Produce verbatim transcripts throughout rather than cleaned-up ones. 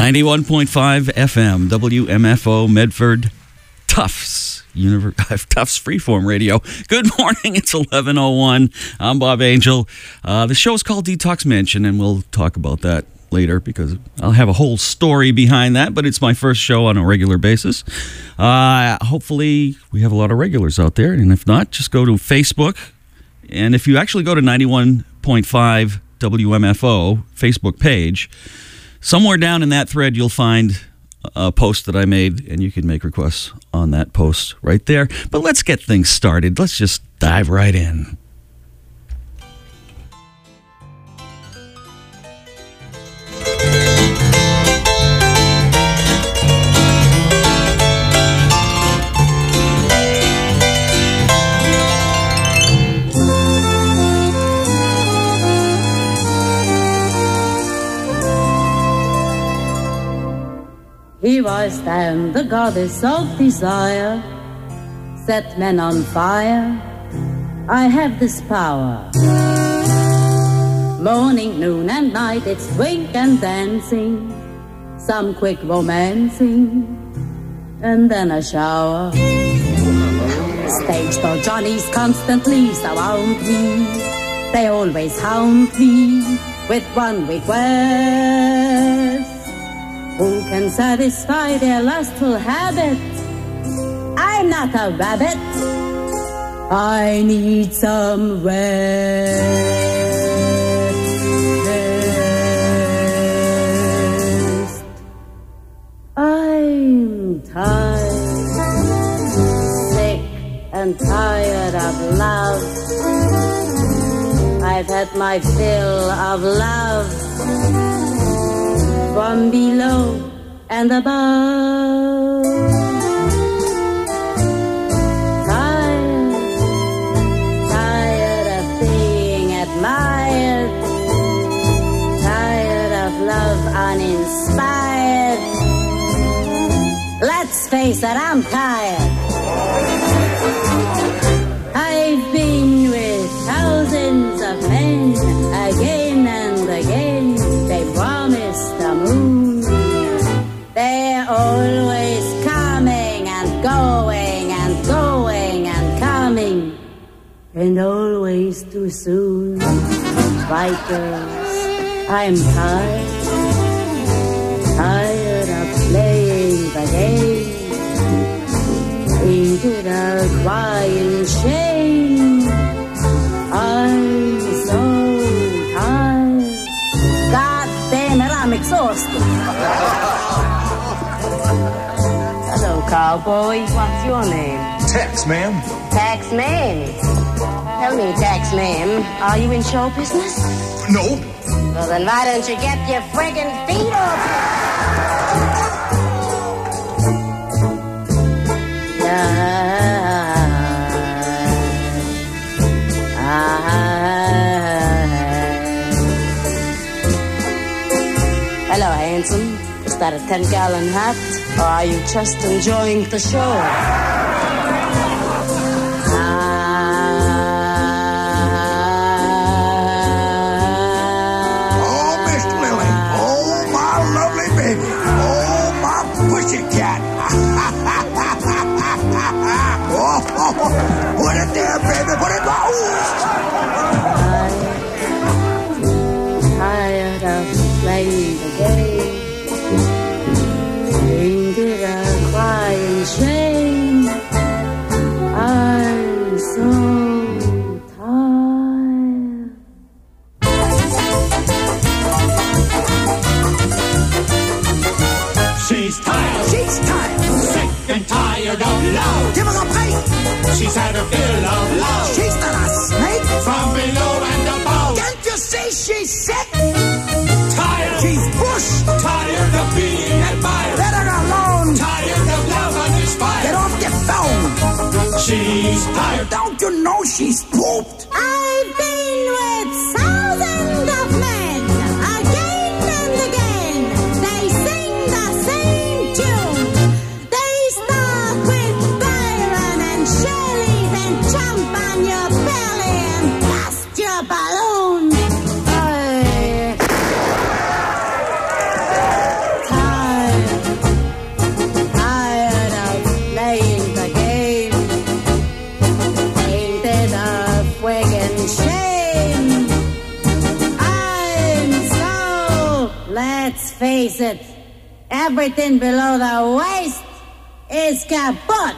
ninety-one point five F M, W M F O, Medford, Tufts, Univer- Tufts Freeform Radio. Good morning, it's eleven oh one. I'm Bob Angel. Uh, the show is called Detox Mansion, and we'll talk about that later because I'll have a whole story behind that, but it's my first show on a regular basis. Uh, hopefully, we have a lot of regulars out there, and if not, just go to Facebook. And if you actually go to ninety-one point five W M F O Facebook page, somewhere down in that thread, you'll find a post that I made, and you can make requests on that post right there. But let's get things started. Let's just dive right in. Here I stand, the goddess of desire, set men on fire. I have this power. Morning, noon, and night, it's drink and dancing, some quick romancing, and then a shower. Stage door Johnnies constantly surround me. They always hound me with one request. Who can satisfy their lustful habit? I'm not a rabbit. I need some rest. I'm tired, sick and tired of love. I've had my fill of love from below and above. Tired, tired of being admired, tired of love uninspired. Let's face it, I'm tired. I've been with thousands of men again and again. They promise the moon. They're always coming and going and going and coming, and always too soon. Right, girls, I'm tired, tired of playing the game. Ain't it a crying shame? I'm so tired. God damn it, I'm exhausted. Hello, cowboy. What's your name? Tex, ma'am. Tax man. Tell me, tax man, are you in show business? No. Well, then why don't you get your friggin' feet up? Hello, handsome. Is that a ten-gallon hat, or are you just enjoying the show? Oh, Miss Lily. Oh, my lovely baby. Oh, my pussycat. Oh, put it there, baby. Put it low. Tired of playing the game. Ain't it a crying shame? I'm so tired. She's tired, She's tired. sick and tired of love. Give her a pint. She's had a fill of love She's not a snake. from below and above. Can't you see she's sick? Tired, She's bush. tired of being admired. Let her alone. Tired of love Get uninspired. off the phone. She's tired. Don't you know she's pooped? I've been with thousands of men, again and again. They sing the same tune. They start with Byron and Shelley, then jump on your belly and bust your balloon. I Let's face it, everything below the waist is kaput.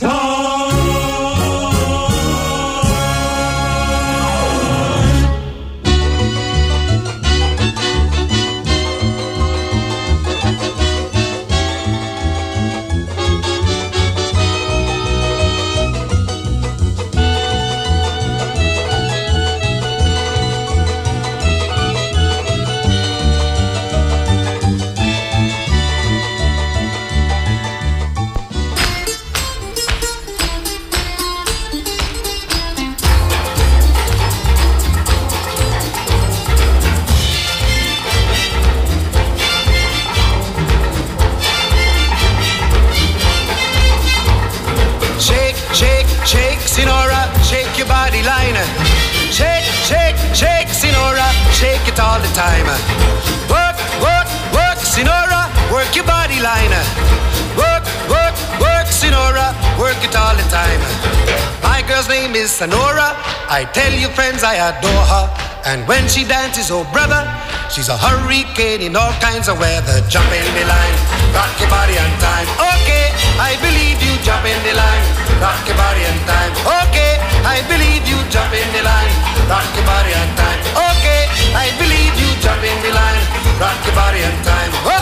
Sinora, shake your body line. Shake, shake, shake, Sinora, shake it all the time. Work, work, work, Sinora, work your body line. Work, work, work, Sinora, work it all the time. My girl's name is Sonora. I tell you friends, I adore her. And when she dances, oh brother, she's a hurricane in all kinds of weather. Jump in the line, rock your body on time. Okay, I believe you, jump in the line, rock your body on time. Okay, I believe you, jump in the line, rock your body on time. Okay, I believe you, jump in the line, rock your body on time. Whoa.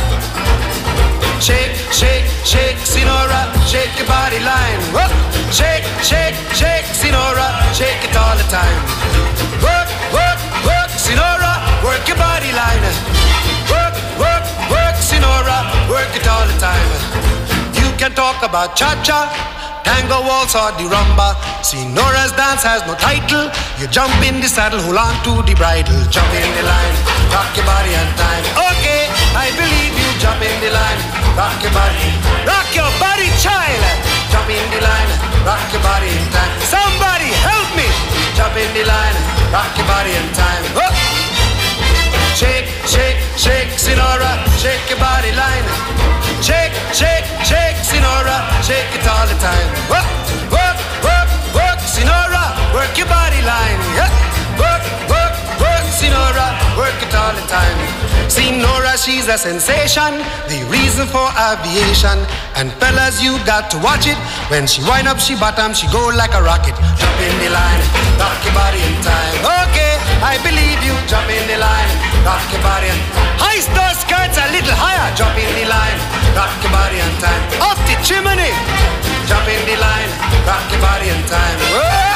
Shake, shake, shake, Sinora, shake your body line. Whoa. Shake, shake, shake, Sinora, shake it all the time. Work, work, work, Sinora, work your body line. Work, work, work, Sinora, work it all the time. You can talk about cha-cha, tango waltz or the rumba. Sinora's dance has no title. You jump in the saddle, hold on to the bridle. Jump in the line, rock your body on time. Okay, I believe you, jump in the line, rock your body. Rock your body, child. Jump in the line, rock your body in time. Somebody help me. Jump in the line, rock your body in time. Oh. Shake, shake, shake, Sinora, shake your body line. Shake, shake, shake, Sinora, shake it all the time. Work, work, work, work, Sinora, work your body line. Yeah. Work, work, work, Sinora, work it all the time. Sinora, she's a sensation, the reason for aviation. And fellas, you got to watch it. When she wind up, she bottom, she go like a rocket. Jump in the line, rock your body in time. Okay, I believe you, jump in the line, rock your body in time. High star skirts a little higher, jump in the line, rock your body in time. Off the chimney, jump in the line, rock your body in time. Whoa.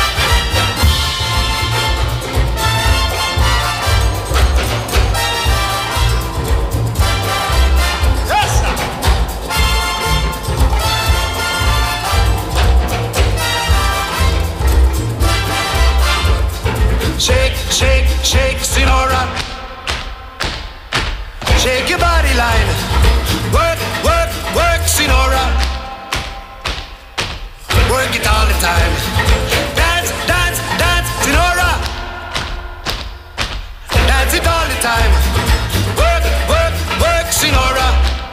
Shake, shake, shake, Sinora. Shake your body line. Work, work, work, Sinora. Work it all the time. Dance, dance, dance, Sinora. Dance it all the time. Work, work, work, Sinora.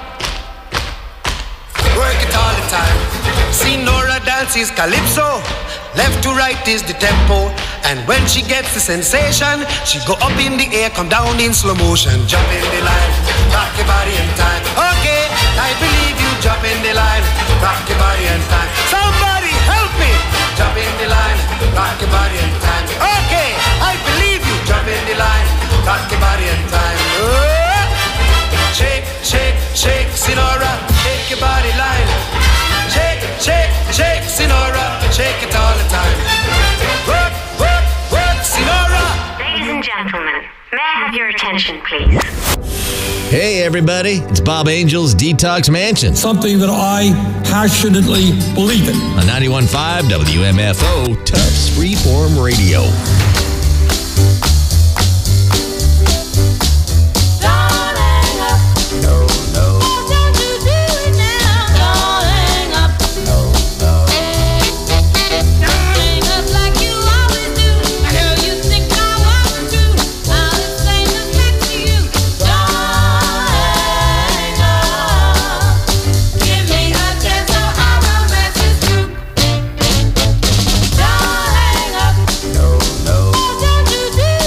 Work it all the time. Sinora dances calypso. Left to right is the tempo. And when she gets the sensation, she go up in the air, come down in slow motion. Jump in the line, rock your body in time. Okay, I believe you, jump in the line, rock your body in time. Somebody help me! Jump in the line, rock your body in time. Okay, I believe you, jump in the line, rock your body in time. Oh! Shake, shake, shake, Sinora, shake your body line. Shake, shake, shake, Sinora, shake it all the time. Work, work, work, Sinora. Ladies and gentlemen, may I have your attention, please? Hey, everybody. It's Bob Angel's Detox Mansion. Something that I passionately believe in. On ninety-one point five W M F O, Tufts Freeform Radio. Don't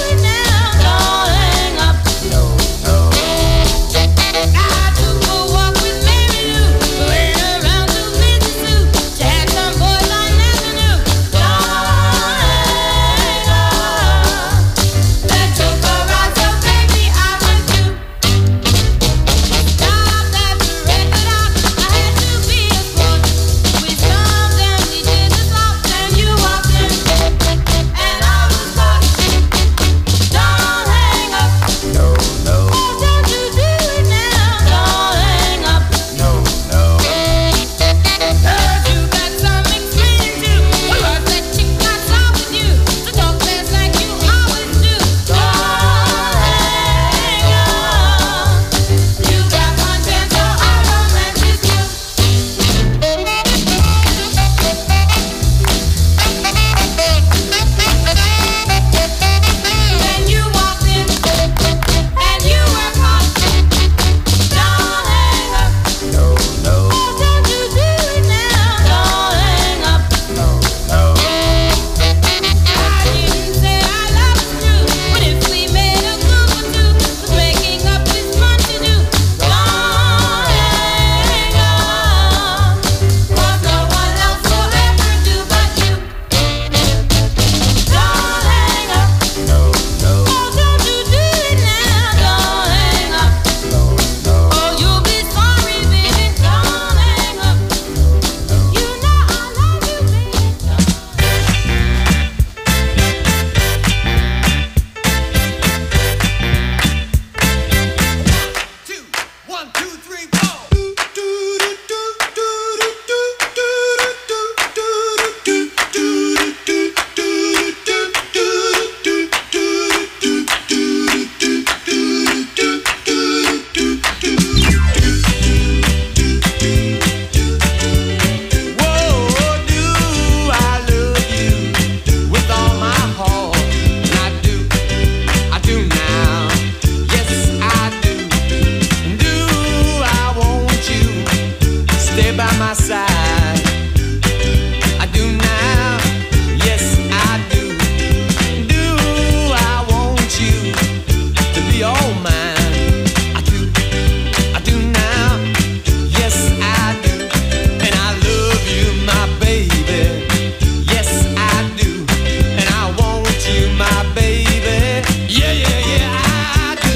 all mine. I do, I do now. Yes, I do. And I love you, my baby. Yes, I do. And I want you, my baby. Yeah, yeah, yeah, I do.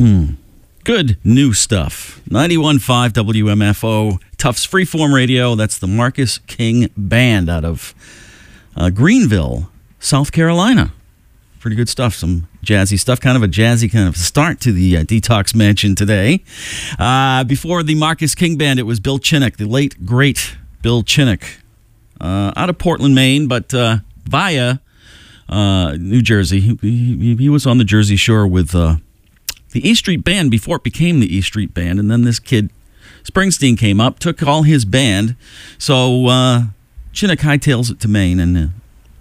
Good new stuff. ninety-one point five W M F O, Tufts Freeform Radio. That's the Marcus King Band out of uh, Greenville, South Carolina. Pretty good stuff. Some jazzy stuff. Kind of a jazzy kind of start to the uh, Detox Mansion today. Uh, before the Marcus King Band, it was Bill Chinnock, the late, great Bill Chinnock, uh, out of Portland, Maine, but uh, via uh, New Jersey. He, he, he was on the Jersey Shore with uh, the E Street Band before it became the E Street Band, and then this kid, Springsteen, came up, took all his band, so uh, Chinnock hightails it to Maine and uh,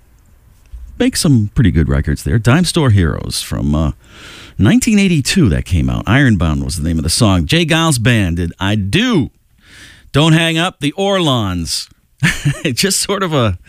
makes some pretty good records there. Dime Store Heroes from uh, nineteen eighty-two that came out. Ironbound was the name of the song. Jay Giles Band did I Do. Don't Hang Up, the Orlons. Just sort of a,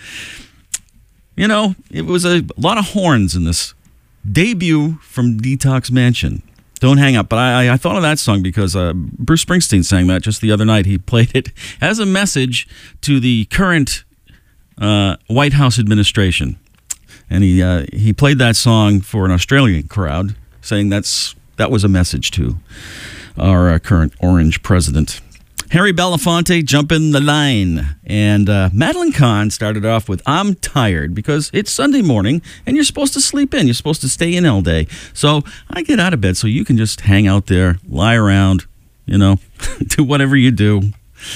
you know, it was a lot of horns in this debut from Detox Mansion. Don't Hang Up. But I, I thought of that song because uh, Bruce Springsteen sang that just the other night. He played it as a message to the current uh, White House administration. And he uh, he played that song for an Australian crowd, saying that's that was a message to our uh, current orange president. Harry Belafonte, Jump in the Line. And uh, Madeline Kahn started off with I'm Tired, because it's Sunday morning and you're supposed to sleep in. You're supposed to stay in all day. So I get out of bed so you can just hang out there, lie around, you know, do whatever you do.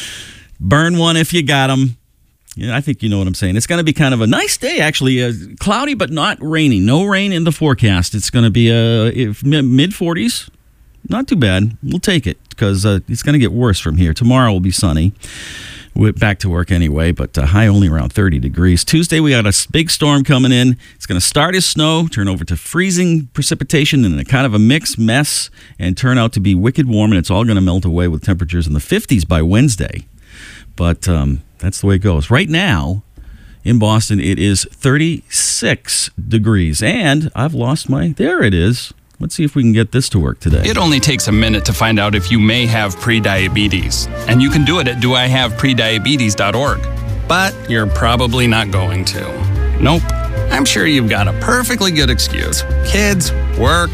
Burn one if you got them. Yeah, I think you know what I'm saying. It's going to be kind of a nice day, actually. Uh, cloudy, but not rainy. No rain in the forecast. It's going to be uh, mid forties. Not too bad. We'll take it because uh, it's going to get worse from here. Tomorrow will be sunny. We're back to work anyway, but uh, high only around thirty degrees. Tuesday, we got a big storm coming in. It's going to start as snow, turn over to freezing precipitation, and a kind of a mixed mess, and turn out to be wicked warm, and it's all going to melt away with temperatures in the fifties by Wednesday. But um, that's the way it goes. Right now, in Boston, it is thirty-six degrees, and I've lost my... There it is. Let's see if we can get this to work today. It only takes a minute to find out if you may have prediabetes, and you can do it at do I have prediabetes dot org. But you're probably not going to. Nope. I'm sure you've got a perfectly good excuse. Kids, work.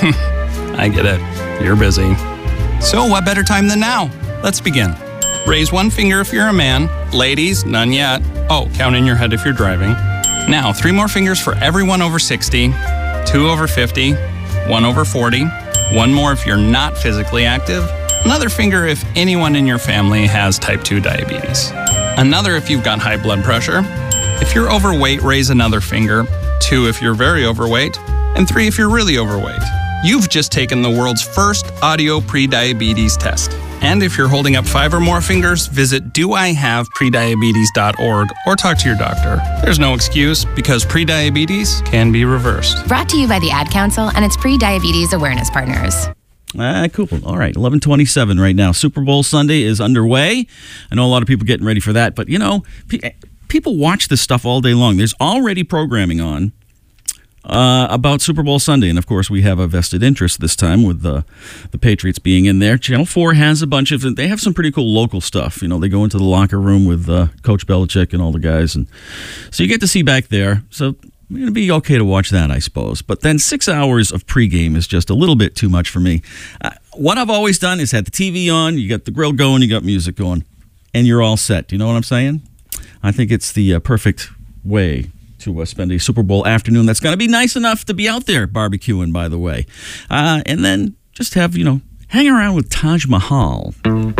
I get it. You're busy. So what better time than now? Let's begin. Raise one finger if you're a man. Ladies, none yet. Oh, count in your head if you're driving. Now, three more fingers for everyone over sixty, two over fifty, one over forty, one more if you're not physically active, another finger if anyone in your family has type two diabetes, another if you've got high blood pressure. If you're overweight, raise another finger, two if you're very overweight, and three if you're really overweight. You've just taken the world's first audio prediabetes test. And if you're holding up five or more fingers, visit do I have prediabetes dot org or talk to your doctor. There's no excuse because prediabetes can be reversed. Brought to you by the Ad Council and its pre-diabetes awareness partners. Ah, cool. All right, eleven twenty-seven right now. Super Bowl Sunday is underway. I know a lot of people getting ready for that, but, you know, pe- people watch this stuff all day long. There's already programming on Uh, about Super Bowl Sunday, and of course we have a vested interest this time with the the Patriots being in there. Channel four has a bunch of, they have some pretty cool local stuff. You know, they go into the locker room with uh, Coach Belichick and all the guys, and so you get to see back there. So it's going to be okay to watch that, I suppose. But then six hours of pregame is just a little bit too much for me. Uh, what I've always done is had the T V on, you got the grill going, you got music going, and you're all set. Do you know what I'm saying? I think it's the uh, perfect way to uh, spend a Super Bowl afternoon that's going to be nice enough to be out there barbecuing, by the way. Uh, and then just have, you know, hang around with Taj Mahal.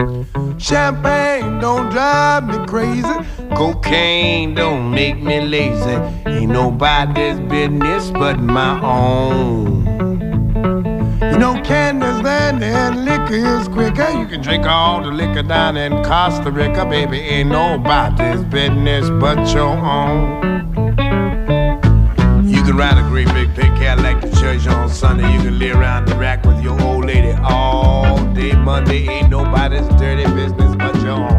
Champagne don't drive me crazy. Cocaine don't make me lazy. Ain't nobody's business but my own. You know, Candace Land and liquor is quicker. You can drink all the liquor down in Costa Rica. Baby, ain't nobody's business but your own. You can ride a great big pink Cadillac to church on Sunday. You can lay around the rack with your old lady all day Monday. Ain't nobody's dirty business but your own.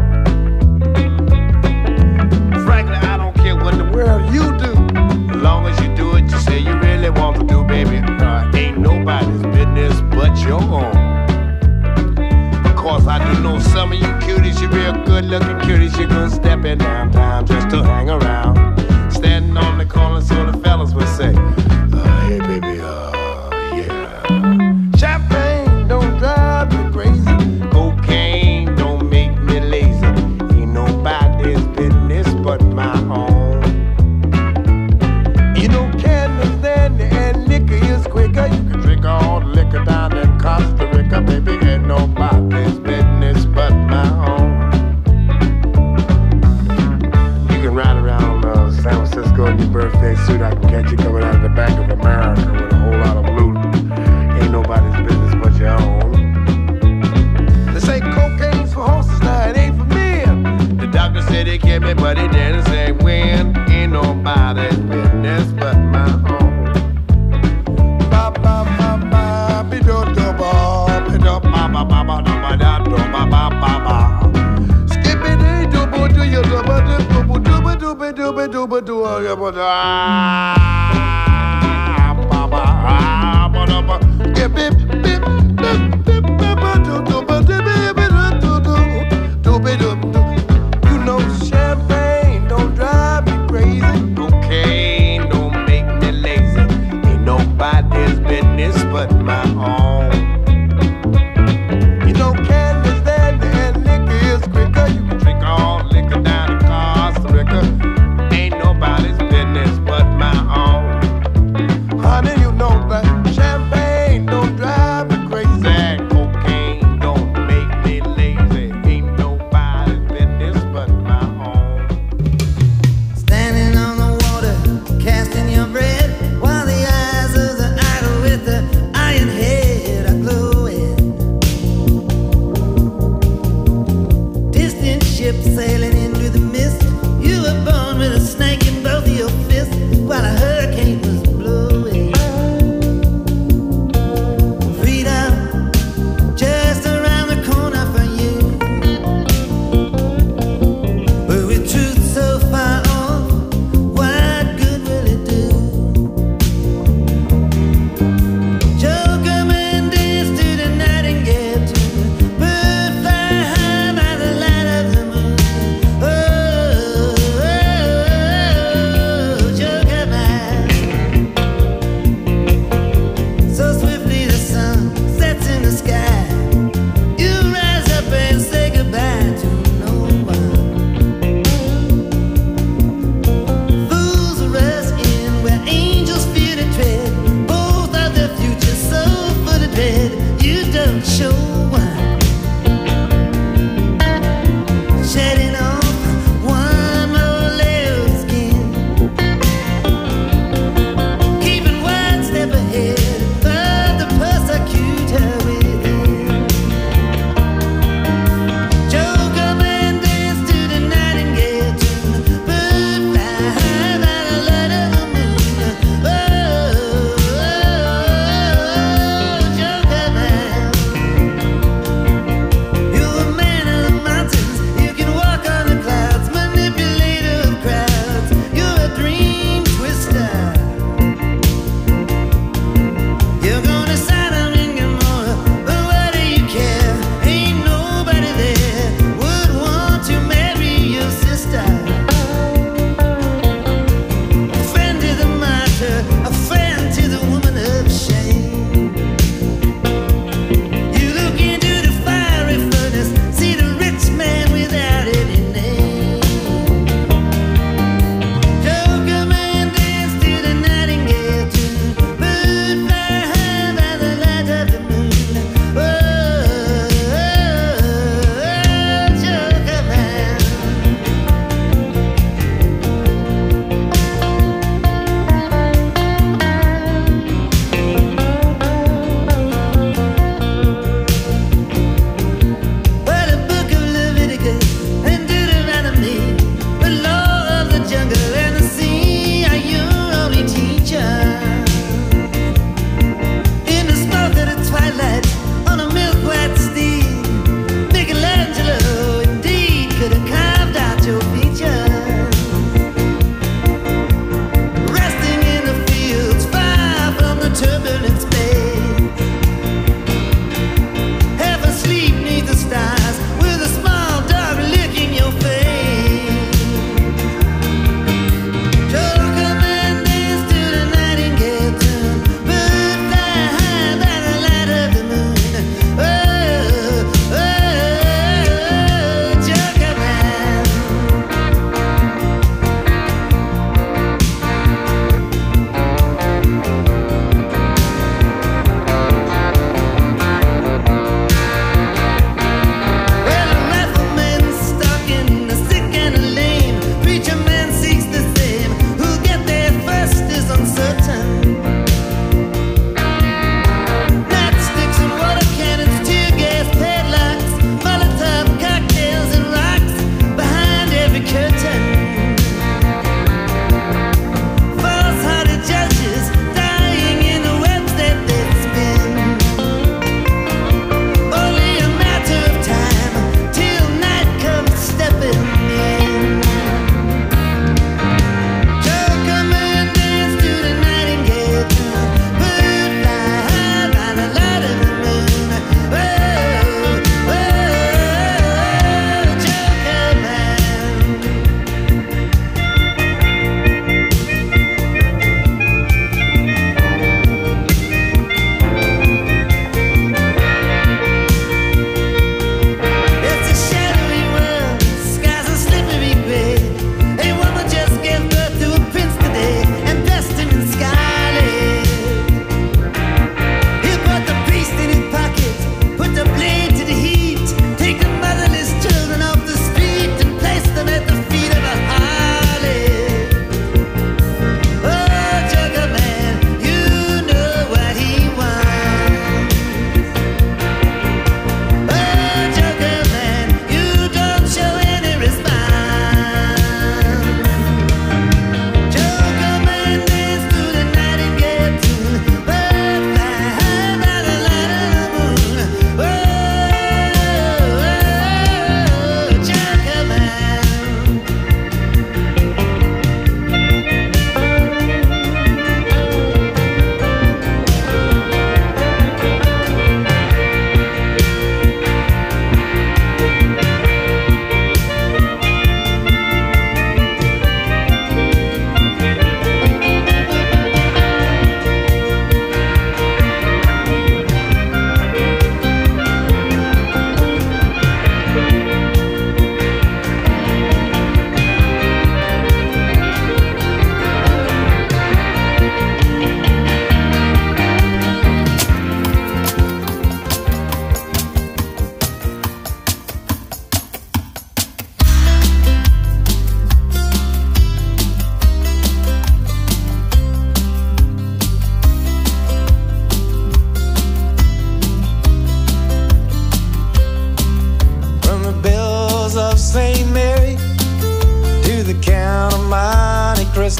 Frankly, I don't care what in the world you do, as long as you do it you say you really want to do, baby. Uh, ain't nobody's business but your own. Of course, I do know some of you cuties, you real good looking cuties. You're gonna step in downtown just to hang around, standing on the corner so the fellas would say, uh, hey baby, uh, yeah. Champagne liquor down in Costa Rica, baby, ain't nobody's business but my own. You can ride around uh, San Francisco in your birthday suit. I can catch you coming out of the Bank of America with a whole lot of loot. Ain't nobody's business but your own. They say cocaine's for horses, now it ain't for men. The doctor said he kept me, but he didn't say when. Ain't nobody's business but my own. Ba ba ba ba, be do do ba, be do ba ba ba ba ba da do ba ba ba ba. Skippy dee do bo do you do ba do bo do ba do ba do ba do ba do ya ba da ba ba ba ba ba. Yeah, bip bip bip bip ba do do ba do ba do do do ba do do. You know champagne don't drive me crazy. Cocaine don't make me lazy. Ain't nobody's business but my own. You know candy's dandy and liquor is quicker. You can drink all liquor down in Costa Rica. Ain't nobody's business but my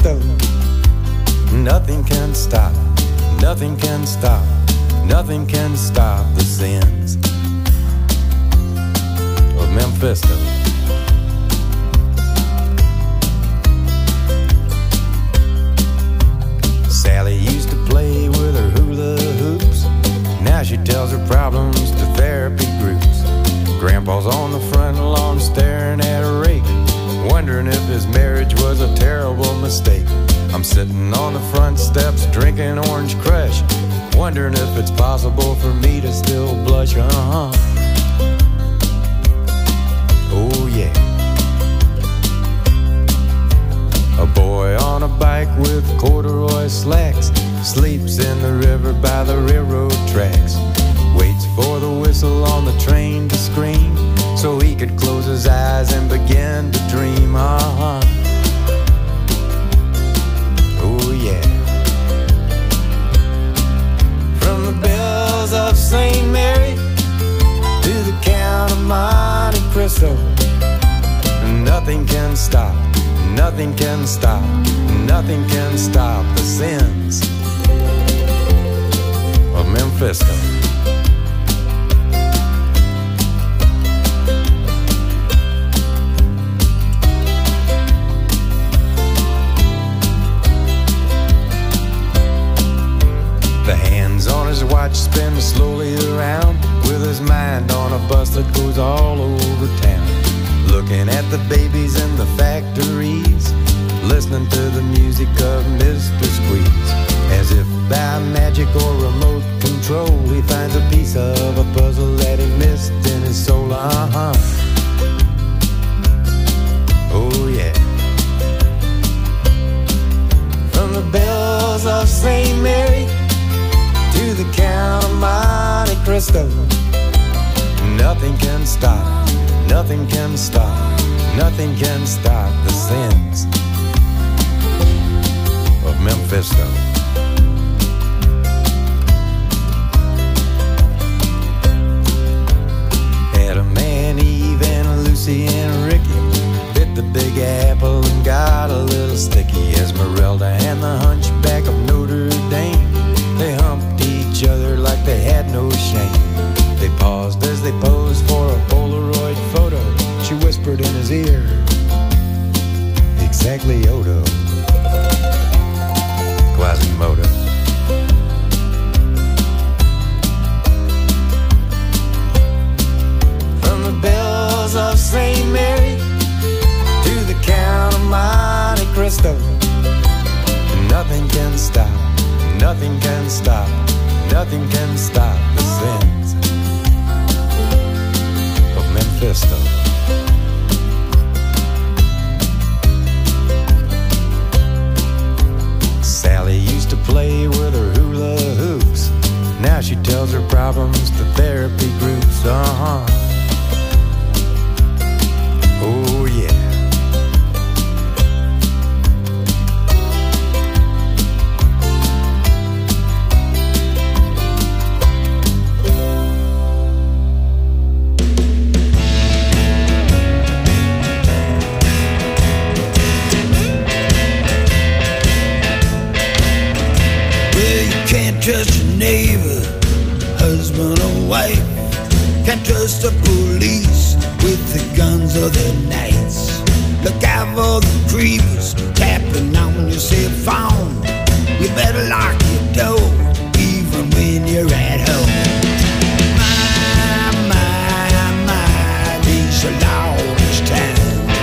Cristo. Nothing can stop, nothing can stop, nothing can stop the sins of Memphisto. Sally used to play with her hula hoops. Now she tells her problems to therapy groups. Grandpa's on the front lawn staring at a rake, wondering if his marriage was a terrible mistake. I'm sitting on the front steps drinking Orange Crush, wondering if it's possible for me to still blush. Uh-huh. Oh yeah. A boy on a bike with corduroy slacks sleeps in the river by the railroad tracks. Waits for the whistle on the train to scream so he could close his eyes and begin to dream. Uh-huh. Oh yeah. From the bells of Saint Mary to the Count of Monte Cristo, nothing can stop, nothing can stop, nothing can stop the sins of Memphisto. The hands on his watch spin slowly around, with his mind on a bus that goes all over town. Looking at the babies in the factories, listening to the music of Mister Squeeze. As if by magic or remote control, he finds a piece of a puzzle that he missed in his soul. Uh-huh. Oh yeah. From the bells of Saint Mary to the Count of Monte Cristo, nothing can stop, nothing can stop, nothing can stop the sins of Memphisto. Adam and Eve and Lucy and Ricky bit the big apple and got a little sticky. Esmeralda and the hunchback of Notre Dame, they humped each other like they had no shame. They paused as they posed for a Polaroid photo. She whispered in his ear, exactly Odo, Quasimodo. From the bells of Saint Mary to the Count of Monte Cristo, nothing can stop, nothing can stop, nothing can stop the sins of Memphisto. Sally used to play with her hula hoops. Now she tells her problems to therapy groups. Uh-huh. Oh yeah. Trust your neighbor, husband or wife. Can't trust the police with the guns or the knives. Look out for the creepers tapping on your cell phone. You better lock your door even when you're at home. My, my, my, these are lawless times.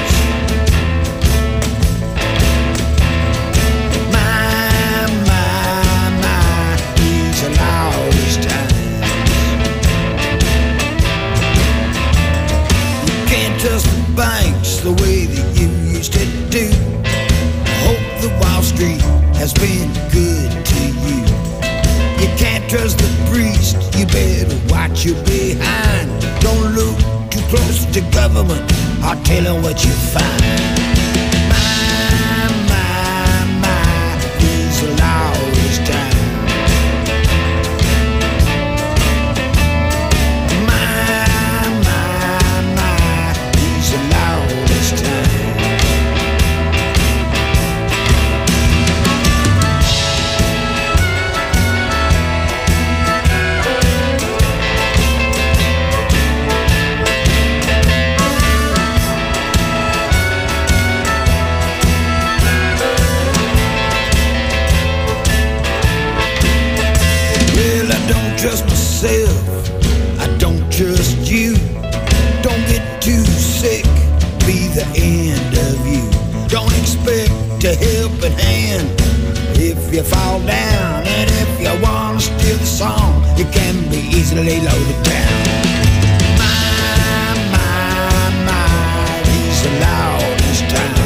Trust the banks the way that you used to do. Hope the Wall Street has been good to you. You can't trust the priest, you better watch your behind. Don't look too close to government, I'll tell you what you find. My, my, my, these are lawless times. trust myself, I don't trust you. Don't get too sick, be the end of you. Don't expect a helping hand if you fall down. And if you want to steal the song, you can be easily loaded down. My, my, my, he's the loudest town.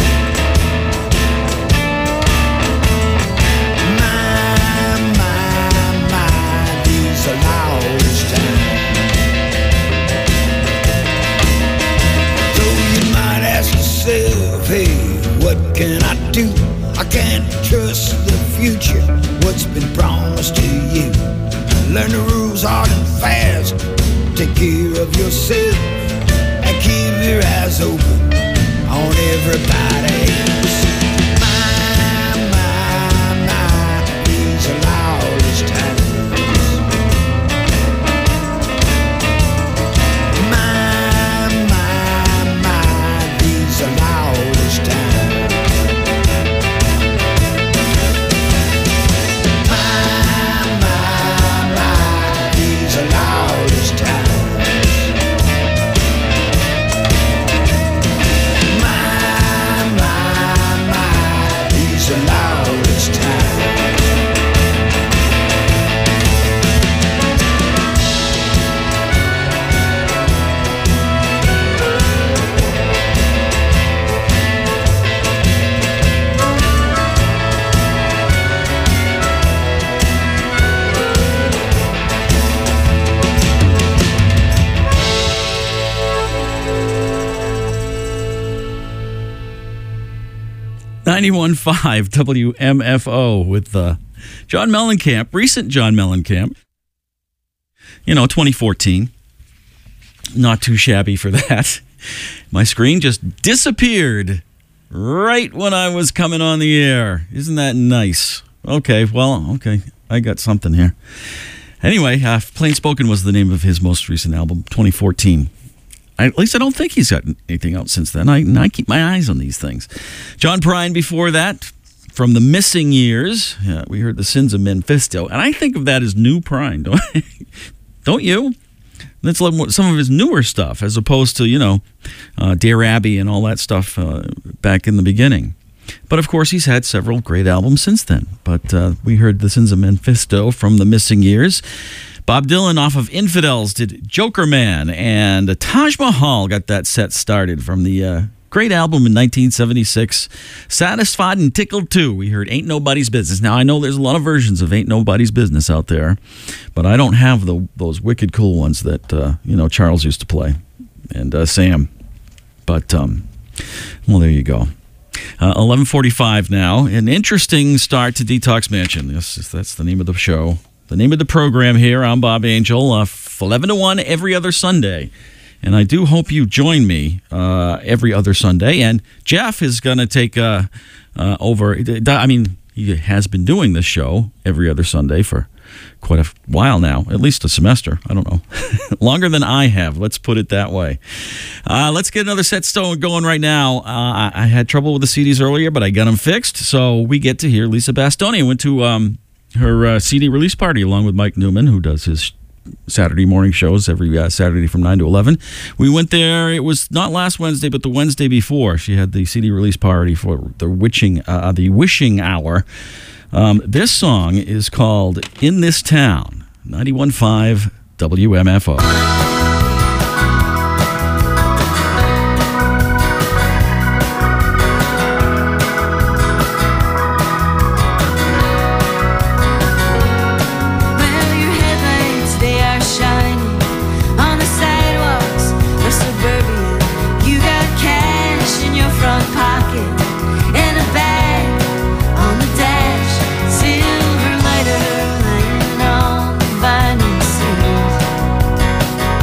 My, my, my, he's the loudest town. So you might ask yourself, hey, what can I do? I can't trust the future, what's been promised to you. Learn the rules hard and fast, take care of yourself, and keep your eyes open on everybody else. My, my, my, these are loudest times. My, my, my, these are loudest times. ninety-one point five W M F O with uh, John Mellencamp, recent John Mellencamp. You know, twenty fourteen. Not too shabby for that. My screen just disappeared right when I was coming on the air. Isn't that nice? Okay, well, okay. I got something here. Anyway, uh, Plain Spoken was the name of his most recent album, twenty fourteen. I, at least I don't think he's got anything out since then. I, I keep my eyes on these things. John Prine before that, from the Missing Years. Uh, we heard The Sins of Mephisto. And I think of that as new Prine, don't, don't you? That's some of his newer stuff, as opposed to, you know, uh, Dear Abby and all that stuff uh, back in the beginning. But, of course, he's had several great albums since then. But uh, we heard The Sins of Mephisto from the Missing Years. Bob Dylan off of Infidels did Joker Man, and Taj Mahal got that set started from the uh, great album in nineteen seventy-six, Satisfied and Tickled Too. We heard Ain't Nobody's Business. Now, I know there's a lot of versions of Ain't Nobody's Business out there, but I don't have the, those wicked cool ones that, uh, you know, Charles used to play, and uh, Sam. But, um, well, there you go. Uh, eleven forty-five now. An interesting start to Detox Mansion. Yes, that's the name of the show. The name of the program here. I'm Bob Angel. Uh, eleven to one every other Sunday. And I do hope you join me uh, every other Sunday. And Jeff is going to take uh, uh, over. I mean, he has been doing this show every other Sunday for quite a while now, at least a semester. I don't know. Longer than I have. Let's put it that way. Uh, let's get another set stone going right now. Uh, I, I had trouble with the C Ds earlier, but I got them fixed. So we get to hear Lisa Bastoni. I went to um, her uh, C D release party along with Mike Newman, who does his Saturday morning shows every uh, Saturday from nine to eleven. We went there. It was not last Wednesday, but the Wednesday before. She had the C D release party for the witching, uh, the wishing hour. Um, this song is called In This Town, ninety-one point five W M F O. Silver lighter laying on the vinyl seat.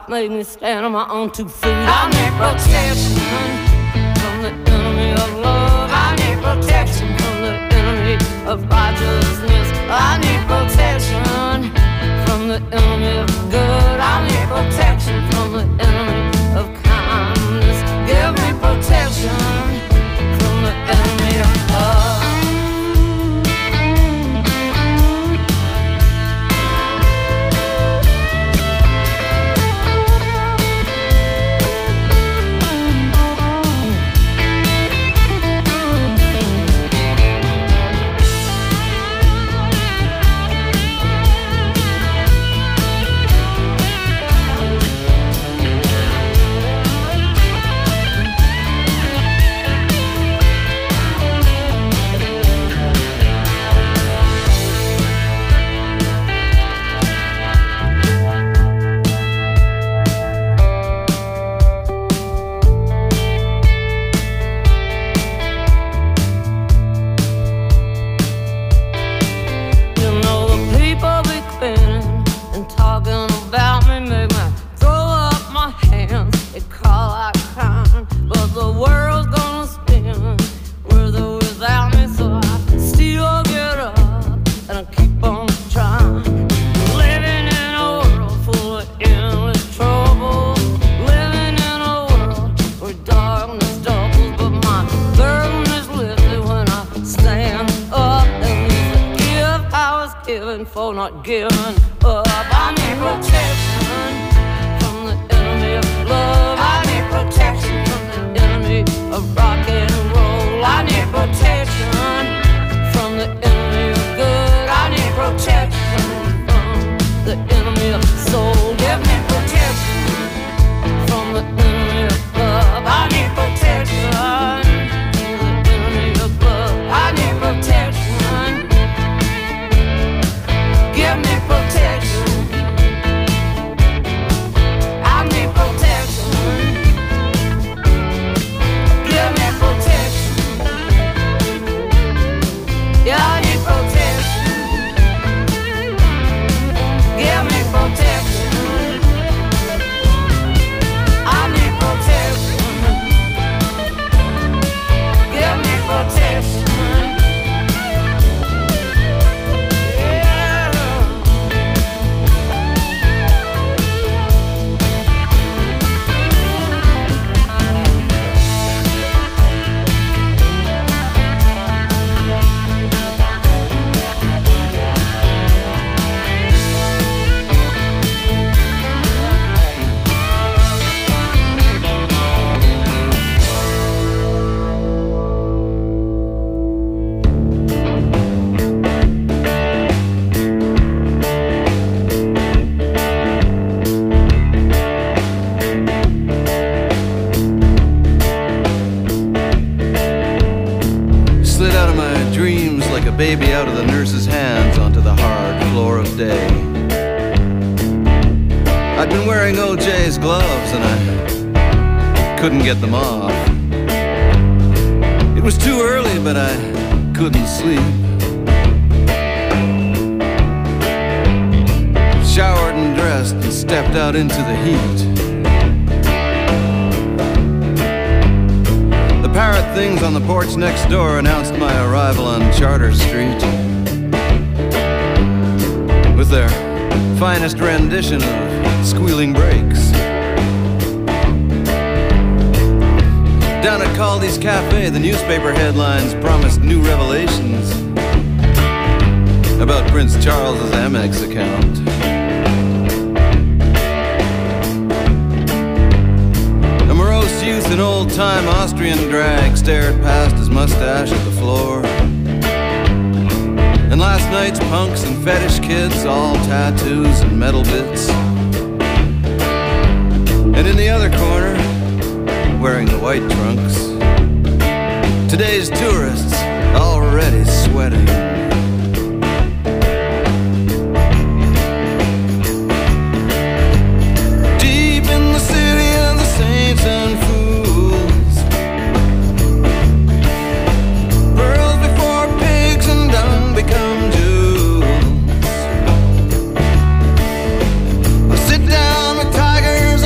made me stand on my own two feet. I need protection from the enemy of love. I need protection from the enemy of righteousness. I need protection from the enemy of good. I need protection from the enemy of kindness. Give me protection from the enemy of love. For not giving up. I need protection from the enemy of love. I need protection from the enemy of rock and roll. I need protection from the enemy of good. I need protection from the enemy of soul. Give me protection from the enemy of love. I need protection from the enemy of love. I need protection. Give me protection. I need protection. Give me protection. Yeah, I need protection. Give me protection. I need protection. Give me protection. Baby out of the nurse's hands onto the hard floor of day. I'd been wearing O J's gloves and I couldn't get them off. It was too early, but I couldn't sleep. Showered and dressed and stepped out into the heat. The parrot things on the porch next door announced my arrival on Charter Street with their finest rendition of Squealing Brakes. Down at Caldy's Cafe, the newspaper headlines promised new revelations about Prince Charles's Amex account. Youth in old-time Austrian drag stared past his mustache at the floor. And last night's punks and fetish kids, all tattoos and metal bits. And in the other corner, wearing the white trunks, today's tourists already sweating. Deep in the city of the saints and fools, become Jews. I sit down with tigers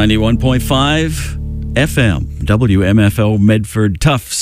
ninety-one point five F M, W M F O Medford Tufts.